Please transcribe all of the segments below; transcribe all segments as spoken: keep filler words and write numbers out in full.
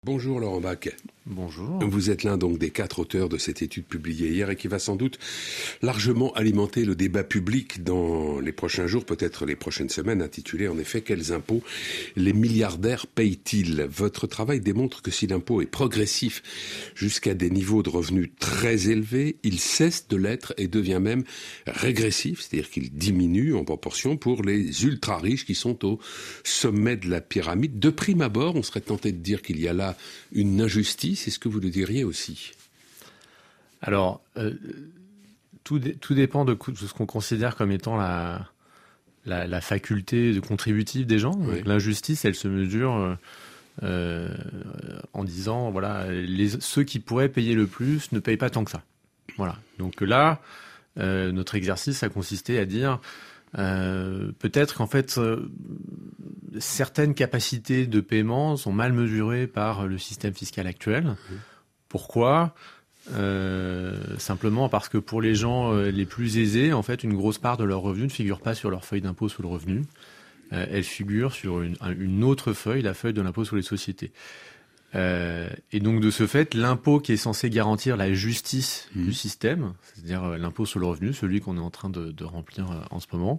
Bonjour Laurent Bach. Bonjour. Vous êtes l'un donc des quatre auteurs de cette étude publiée hier et qui va sans doute largement alimenter le débat public dans les prochains jours, peut-être les prochaines semaines, intitulée en effet « Quels impôts les milliardaires payent-ils ?» Votre travail démontre que si l'impôt est progressif jusqu'à des niveaux de revenus très élevés, il cesse de l'être et devient même régressif, c'est-à-dire qu'il diminue en proportion pour les ultra-riches qui sont au sommet de la pyramide. De prime abord, on serait tenté de dire qu'il y a là une injustice. Est-ce que vous le diriez aussi ? Alors, euh, tout, dé, tout dépend de, de ce qu'on considère comme étant la, la, la faculté de contributive des gens. Oui. Donc, l'injustice, elle se mesure euh, en disant, voilà, les, ceux qui pourraient payer le plus ne payent pas tant que ça. Voilà. Donc là, euh, notre exercice a consisté à dire, euh, peut-être qu'en fait, euh, certaines capacités de paiement sont mal mesurées par le système fiscal actuel. Mmh. Pourquoi ? Euh, simplement parce que pour les gens euh, les plus aisés, en fait, une grosse part de leur revenu ne figure pas sur leur feuille d'impôt sur le revenu. Euh, elle figure sur une, une autre feuille, la feuille de l'impôt sur les sociétés. Euh, et donc, de ce fait, l'impôt qui est censé garantir la justice mmh. du système, c'est-à-dire euh, l'impôt sur le revenu, celui qu'on est en train de, de remplir euh, en ce moment,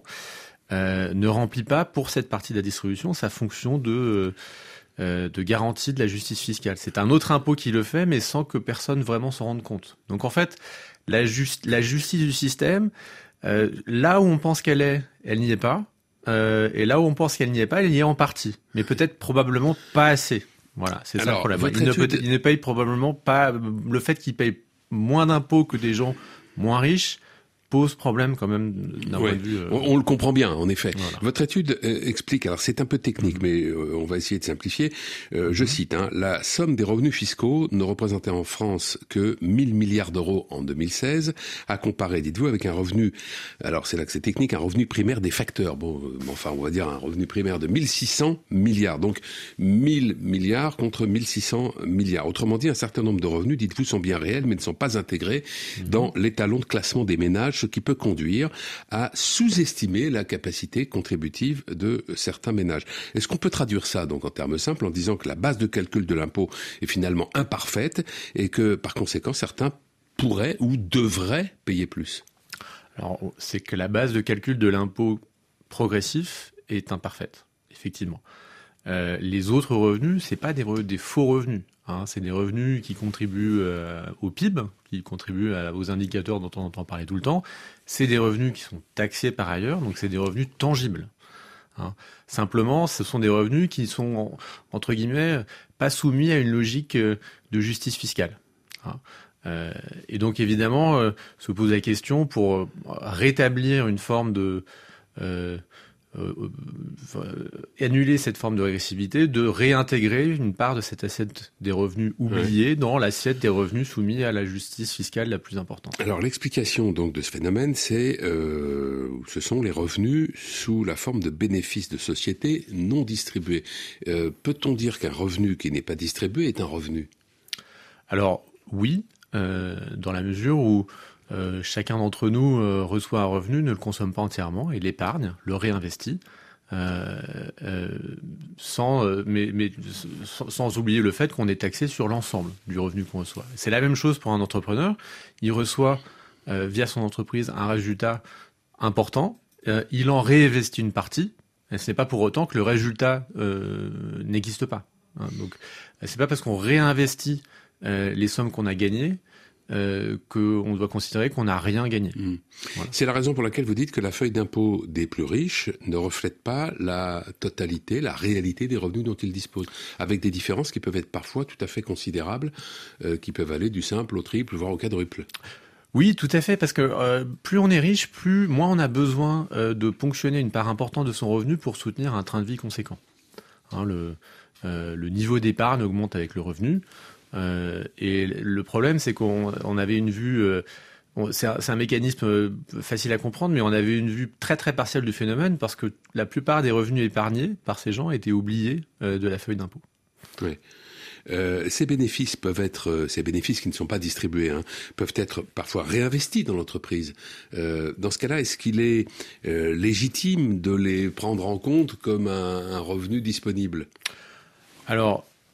euh, ne remplit pas pour cette partie de la distribution sa fonction de, euh, de garantie de la justice fiscale. C'est un autre impôt qui le fait, mais sans que personne vraiment s'en rende compte. Donc, en fait, la, just, la justice du système, euh, là où on pense qu'elle est, elle n'y est pas. Euh, et là où on pense qu'elle n'y est pas, elle y est en partie. Mais peut-être probablement pas assez. Voilà, c'est Alors, ça le problème. Il, étude... ne peut, il ne paye probablement pas... Le fait qu'il paye moins d'impôts que des gens moins riches pose problème quand même d'un ouais. point de vue... Euh... On, on le comprend bien, en effet. Voilà. Votre étude euh, explique, alors c'est un peu technique, mmh. mais euh, on va essayer de simplifier. Euh, mmh. Je cite, hein, la somme des revenus fiscaux ne représentait en France que mille milliards d'euros en deux mille seize, à comparer, dites-vous, avec un revenu, alors c'est là que c'est technique, un revenu primaire des facteurs. Bon, euh, enfin, on va dire un revenu primaire de mille six cents milliards. Donc, mille milliards contre mille six cents milliards. Autrement dit, un certain nombre de revenus, dites-vous, sont bien réels, mais ne sont pas intégrés mmh. dans l'étalon de classement des ménages, ce qui peut conduire à sous-estimer la capacité contributive de certains ménages. Est-ce qu'on peut traduire ça donc en termes simples en disant que la base de calcul de l'impôt est finalement imparfaite et que par conséquent certains pourraient ou devraient payer plus ? Alors c'est que la base de calcul de l'impôt progressif est imparfaite, effectivement. Euh, les autres revenus, c'est pas des, re- des faux revenus. Hein, c'est des revenus qui contribuent euh, au P I B, qui contribuent à, aux indicateurs dont on entend parler tout le temps. C'est des revenus qui sont taxés par ailleurs, donc c'est des revenus tangibles. Hein. Simplement, ce sont des revenus qui sont, entre guillemets, pas soumis à une logique de justice fiscale. Hein. Euh, et donc, évidemment, euh, se pose la question pour euh, rétablir une forme de... Euh, Euh, euh, annuler cette forme de régressivité, de réintégrer une part de cette assiette des revenus oubliés ouais. dans l'assiette des revenus soumis à la justice fiscale la plus importante. Alors l'explication donc de ce phénomène, c'est euh, ce sont les revenus sous la forme de bénéfices de société non distribués. Euh, peut-on dire qu'un revenu qui n'est pas distribué est un revenu ? Alors oui, euh, dans la mesure où Euh, chacun d'entre nous euh, reçoit un revenu, ne le consomme pas entièrement et l'épargne, le réinvestit, euh, euh, sans, euh, mais, mais sans, sans oublier le fait qu'on est taxé sur l'ensemble du revenu qu'on reçoit. C'est la même chose pour un entrepreneur. Il reçoit euh, via son entreprise un résultat important, euh, il en réinvestit une partie, et ce n'est pas pour autant que le résultat euh, n'existe pas. Hein. Donc, c'est pas parce qu'on réinvestit euh, les sommes qu'on a gagnées Euh, qu'on doit considérer qu'on n'a rien gagné. Mmh. Voilà. C'est la raison pour laquelle vous dites que la feuille d'impôt des plus riches ne reflète pas la totalité, la réalité des revenus dont ils disposent, avec des différences qui peuvent être parfois tout à fait considérables, euh, qui peuvent aller du simple au triple, voire au quadruple. Oui, tout à fait, parce que euh, plus on est riche, plus moins on a besoin euh, de ponctionner une part importante de son revenu pour soutenir un train de vie conséquent. Hein, le, euh, le niveau d'épargne augmente avec le revenu. Euh, et le problème, c'est qu'on on avait une vue, euh, on, c'est, un, c'est un mécanisme euh, facile à comprendre, mais on avait une vue très très partielle du phénomène parce que la plupart des revenus épargnés par ces gens étaient oubliés euh, de la feuille d'impôt. Oui. Euh, ces bénéfices peuvent être, euh, ces bénéfices qui ne sont pas distribués, hein, peuvent être parfois réinvestis dans l'entreprise. Euh, dans ce cas-là, est-ce qu'il est euh, légitime de les prendre en compte comme un, un revenu disponible ? Alors,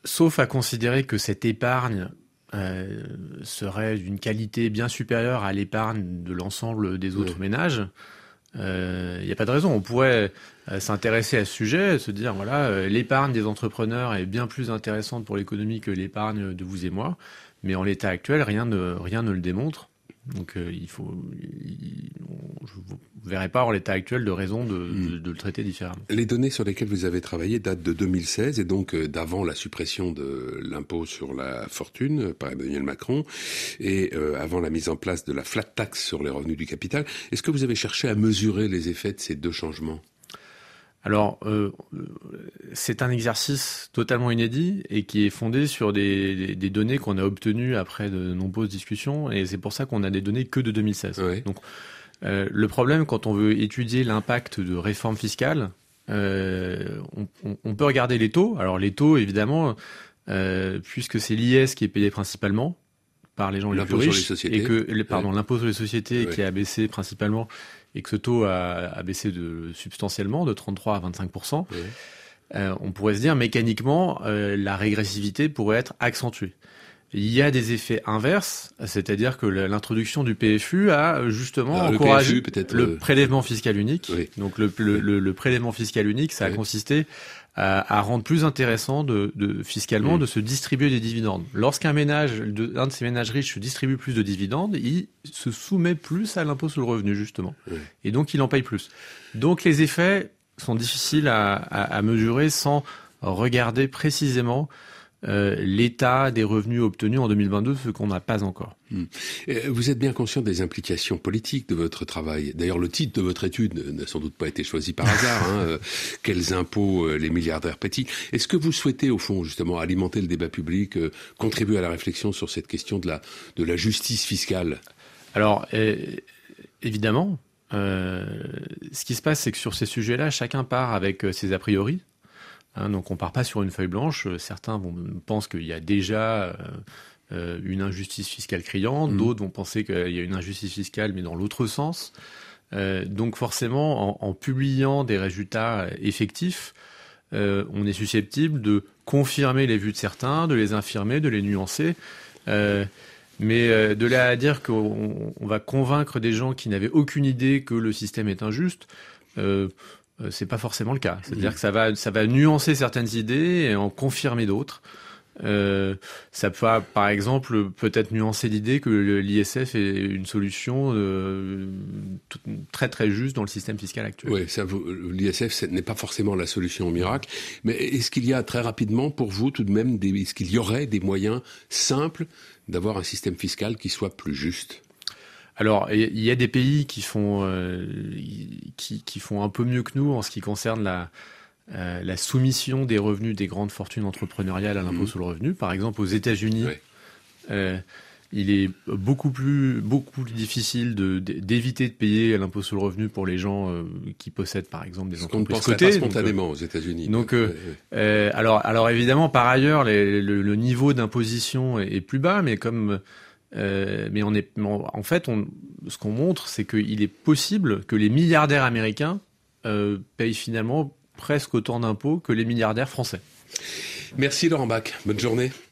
sauf à considérer que cette épargne euh, serait d'une qualité bien supérieure à l'épargne de l'ensemble des autres oui. ménages, il euh, n'y a pas de raison. On pourrait euh, s'intéresser à ce sujet, se dire voilà, euh, l'épargne des entrepreneurs est bien plus intéressante pour l'économie que l'épargne de vous et moi, mais en l'état actuel, rien ne, rien ne le démontre. Donc euh, il faut, il, on, je ne verrai pas en l'état actuel de raison de, mmh. de, de le traiter différemment. Les données sur lesquelles vous avez travaillé datent de deux mille seize et donc euh, d'avant la suppression de l'impôt sur la fortune euh, par Emmanuel Macron et euh, avant la mise en place de la flat tax sur les revenus du capital. Est-ce que vous avez cherché à mesurer les effets de ces deux changements ? Alors, euh, c'est un exercice totalement inédit et qui est fondé sur des, des, des données qu'on a obtenues après de nombreuses discussions, et c'est pour ça qu'on a des données que de deux mille seize. Oui. Donc, euh, le problème, quand on veut étudier l'impact de réforme fiscale, euh, on, on, on peut regarder les taux. Alors, les taux, évidemment, euh, puisque c'est l'I S qui est payé principalement par les gens les plus riches, et que, pardon, ouais. l'impôt sur les sociétés ouais. qui a baissé principalement, et que ce taux a, a baissé de, substantiellement, de trente-trois à vingt-cinq pour cent, oui. euh, on pourrait se dire mécaniquement, euh, la régressivité pourrait être accentuée. Il y a des effets inverses, c'est-à-dire que l'introduction du P F U a justement Alors, encouragé le, P F U, le euh... prélèvement fiscal unique. Oui. Donc le, le, oui. le, le prélèvement fiscal unique, ça a oui. consisté à, à rendre plus intéressant de, de fiscalement mmh. de se distribuer des dividendes. Lorsqu'un ménage, de, un de ces ménages riches se distribue plus de dividendes, il se soumet plus à l'impôt sur le revenu justement, oui. et donc il en paye plus. Donc les effets sont difficiles à, à, à mesurer sans regarder précisément Euh, l'état des revenus obtenus en deux mille vingt-deux, ce qu'on n'a pas encore. Mmh. Vous êtes bien conscient des implications politiques de votre travail. D'ailleurs, le titre de votre étude n'a sans doute pas été choisi par hasard. hein. Quels impôts les milliardaires paient-ils ? Est-ce que vous souhaitez, au fond, justement, alimenter le débat public, euh, contribuer à la réflexion sur cette question de la, de la justice fiscale ? Alors, euh, évidemment, euh, ce qui se passe, c'est que sur ces sujets-là, chacun part avec ses a priori. Hein, donc on part pas sur une feuille blanche. Certains vont, pensent qu'il y a déjà euh, une injustice fiscale criante, mmh. d'autres vont penser qu'il y a une injustice fiscale mais dans l'autre sens. Euh, donc forcément, en, en publiant des résultats effectifs, euh, on est susceptible de confirmer les vues de certains, de les infirmer, de les nuancer. Euh, mais euh, de là à dire qu'on on va convaincre des gens qui n'avaient aucune idée que le système est injuste, euh, c'est pas forcément le cas. C'est-à-dire mmh. que ça va, ça va nuancer certaines idées et en confirmer d'autres. Euh, ça peut, par exemple, peut-être nuancer l'idée que l'I S F est une solution euh, tout, très très juste dans le système fiscal actuel. Oui, ça, l'I S F n'est pas forcément la solution au miracle. Mais est-ce qu'il y a très rapidement, pour vous, tout de même, des, est-ce qu'il y aurait des moyens simples d'avoir un système fiscal qui soit plus juste ? Alors, il y a des pays qui font euh, qui, qui font un peu mieux que nous en ce qui concerne la euh, la soumission des revenus des grandes fortunes entrepreneuriales à l'impôt mmh. sur le revenu. Par exemple, aux États-Unis, oui. euh, il est beaucoup plus beaucoup plus difficile de, d'éviter de payer l'impôt sur le revenu pour les gens euh, qui possèdent, par exemple, des entreprises cotées. On ne penserait pas spontanément donc, aux États-Unis. Donc, euh, oui, oui. Euh, alors alors évidemment, par ailleurs, les, le, le niveau d'imposition est, est plus bas, mais comme Euh, mais on est, en fait, on, ce qu'on montre, c'est qu'il est possible que les milliardaires américains euh, payent finalement presque autant d'impôts que les milliardaires français. Merci Laurent Bach, bonne journée.